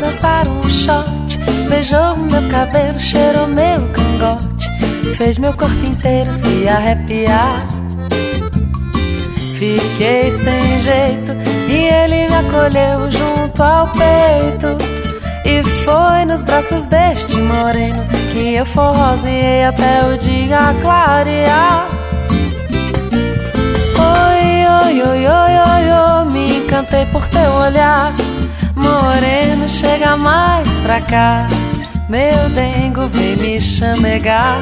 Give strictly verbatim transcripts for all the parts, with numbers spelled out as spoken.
dançar um shot. Beijou meu cabelo, cheirou meu cangote, fez meu corpo inteiro se arrepiar. Fiquei sem jeito e ele me acolheu junto ao peito. E foi nos braços deste moreno que eu forroseei até o dia clarear. Oi, oi, oi, oi, oi, oi, me encantei por teu olhar. Moreno, chega mais pra cá, meu dengo vem me chamegar.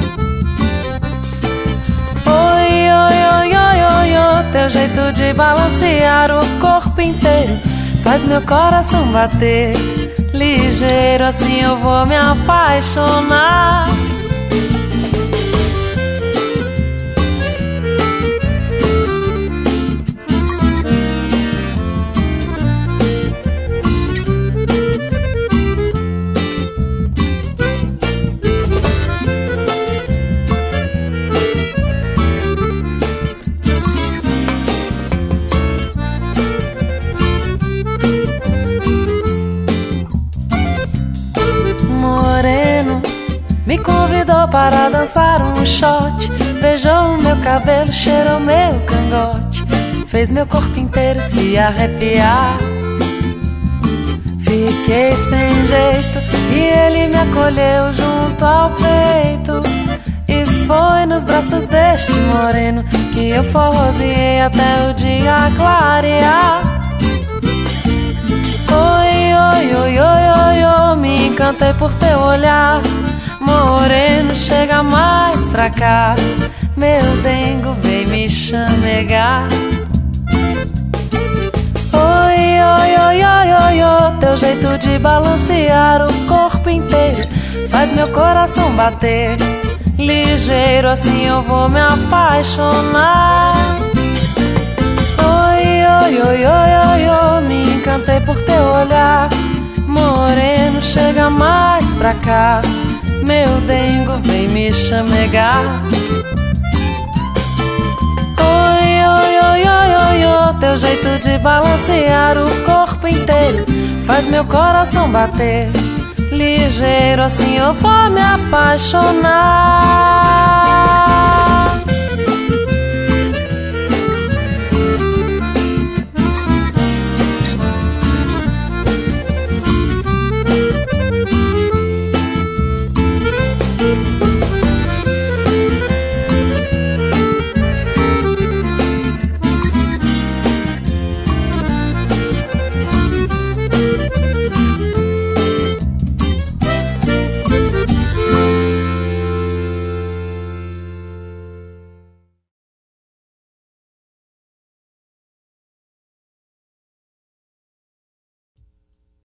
Oi, oi, oi, oi, oi, oi, teu jeito de balancear o corpo inteiro faz meu coração bater ligeiro, assim eu vou me apaixonar. Me convidou para dançar um shot, beijou meu cabelo, cheirou meu cangote, fez meu corpo inteiro se arrepiar. Fiquei sem jeito e ele me acolheu junto ao peito. E foi nos braços deste moreno que eu forroseei até o dia clarear. Oi, oi, oi, oi, oi, oi, me encantei por teu olhar. Moreno, chega mais pra cá, meu dengo vem me chamegar. Oi, oi, oi, oi, oi, oi, teu jeito de balancear o corpo inteiro faz meu coração bater ligeiro, assim eu vou me apaixonar. Oi, oi, oi, oi, oi, oi, me encantei por teu olhar. Moreno, chega mais pra cá, meu dengo vem me chamegar. Oi, oi, oi, oi, oi, oi, teu jeito de balancear o corpo inteiro faz meu coração bater ligeiro, assim eu vou me apaixonar.